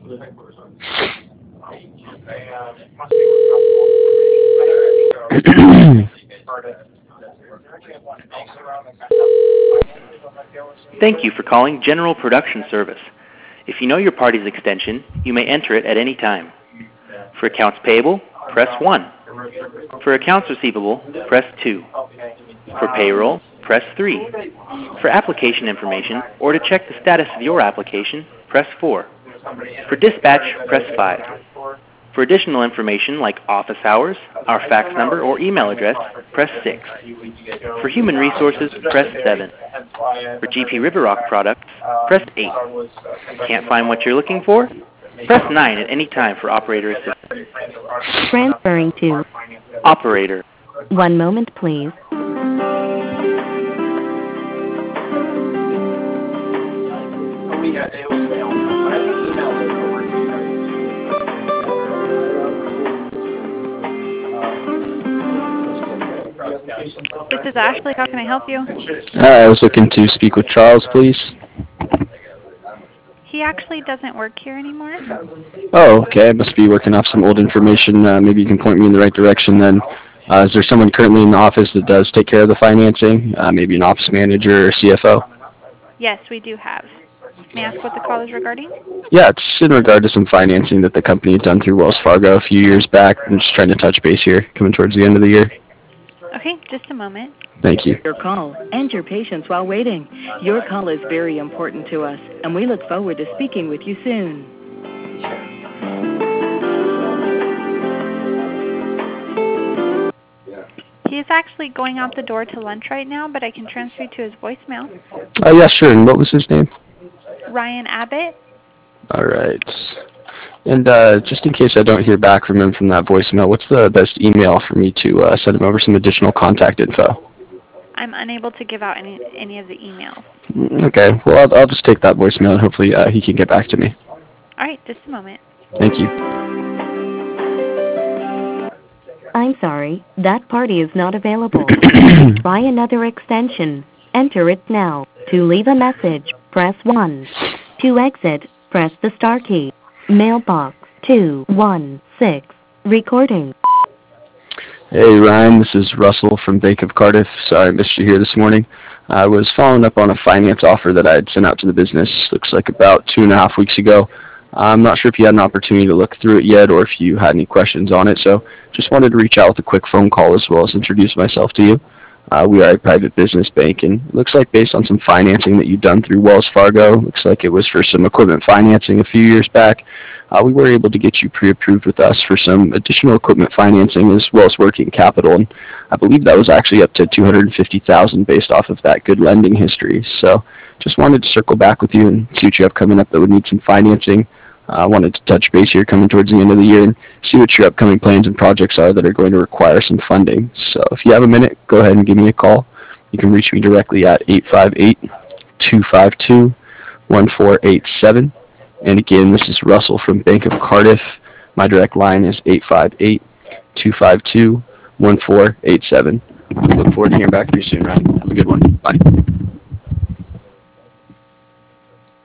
Thank you for calling General Production Service. If you know your party's extension, you may enter it at any time. For accounts payable, press 1. For accounts receivable, press 2. For payroll, press 3. For application information or to check the status of your application, press 4. For dispatch, press 5. For additional information like office hours, our fax number, or email address, press 6. For human resources, press 7. For GP River Rock products, press 8. Can't find what you're looking for? Press 9 at any time for operator assistance. Transferring to Operator. One moment, please. This is Ashley. How can I help you? I was looking to speak with Charles, please. He actually doesn't work here anymore. Oh, okay. I must be working off some old information. Maybe you can point me in the right direction then. Is there someone currently in the office that does take care of the financing? Maybe an office manager or CFO? Yes, we do have. May I ask what the call is regarding? Yeah, it's in regard to some financing that the company had done through Wells Fargo a few years back. I'm just trying to touch base here, coming towards the end of the year. Okay, just a moment. Thank you. Your call and your patience while waiting. Your call is very important to us, and we look forward to speaking with you soon. He is actually going out the door to lunch right now, but I can transfer you to his voicemail. Yeah, sure. And what was his name? Ryan Abbott. All right. And just in case I don't hear back from him from that voicemail, what's the best email for me to send him over some additional contact info? I'm unable to give out any of the emails. Okay. Well, I'll just take that voicemail and hopefully he can get back to me. All right, just a moment. Thank you. I'm sorry, that party is not available. Try another extension. Enter it now. To leave a message, press 1. To exit, press the star key. Mailbox 216. Recording. Hey Ryan, this is Russell from Bank of Cardiff. Sorry I missed you here this morning. I was following up on a finance offer that I had sent out to the business, looks like about 2.5 weeks ago. I'm not sure if you had an opportunity to look through it yet or if you had any questions on it, so just wanted to reach out with a quick phone call as well as introduce myself to you. We are a private business bank, and it looks like based on some financing that you've done through Wells Fargo, looks like it was for some equipment financing a few years back, we were able to get you pre-approved with us for some additional equipment financing as well as working capital, and I believe that was actually up to $250,000 based off of that good lending history. So just wanted to circle back with you and see what you have coming up that would need some financing. I wanted to touch base here coming towards the end of the year and see what your upcoming plans and projects are that are going to require some funding. So if you have a minute, go ahead and give me a call. You can reach me directly at 858-252-1487. And again, this is Russell from Bank of Cardiff. My direct line is 858-252-1487. Look forward to hearing back from you soon, Ryan. Have a good one. Bye.